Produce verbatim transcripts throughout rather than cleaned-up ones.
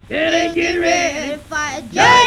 Better get ready for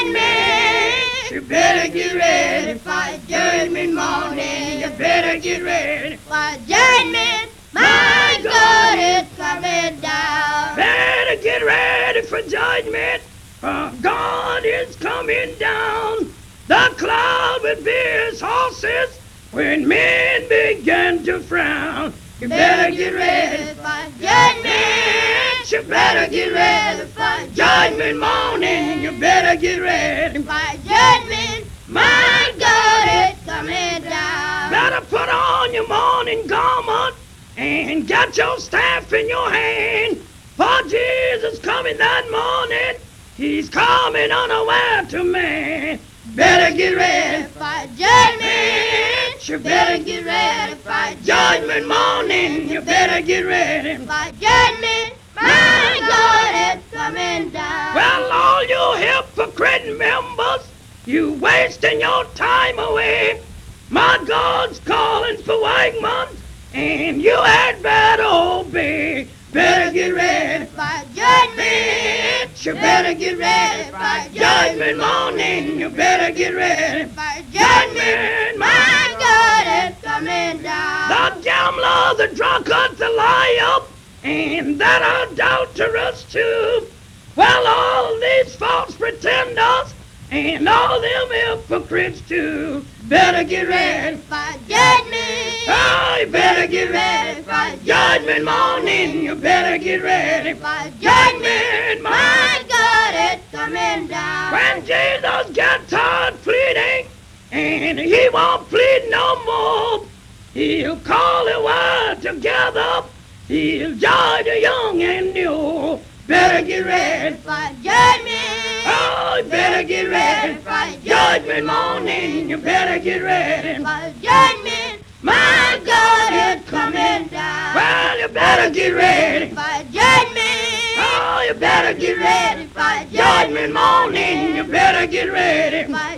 judgment. You better get ready for judgment morning. You better get ready for judgment. My God is coming down. Better get ready for judgment. For God is coming down. The cloud will be his horses when men begin to frown. You better get ready for judgment. You better get ready for judgment morning. You better get ready for judgment. My God is coming down. Better put on your mourning garment and get your staff in your hand. For Jesus coming that morning. He's coming unaware to man. Better get ready for judgment. You better get ready for judgment morning. You better get ready for judgment. My God is coming down. Well, all you hypocrite members, you wasting your time away. My God's calling for Wegmans, and you had better obey. Better get ready for judgment. You better get ready for judgment morning. You better get ready for judgment. My God is coming down. The gambler, the drunkard, the liar, and that adulterous too. Well, all these false pretenders and all them hypocrites too. Better get ready for judgment. Oh, you better get ready for judgment morning. You better get ready for judgment. My God is coming down. When Jesus gets tired pleading, and he won't plead no more, he'll call the world together. He'll judge the young and new. Better get ready for judgment. Oh, you better get ready for judgment morning. You better get ready for judgment. My God is coming down. Well, you better get ready for judgment. Oh, you better get ready for judgment morning. You better get ready for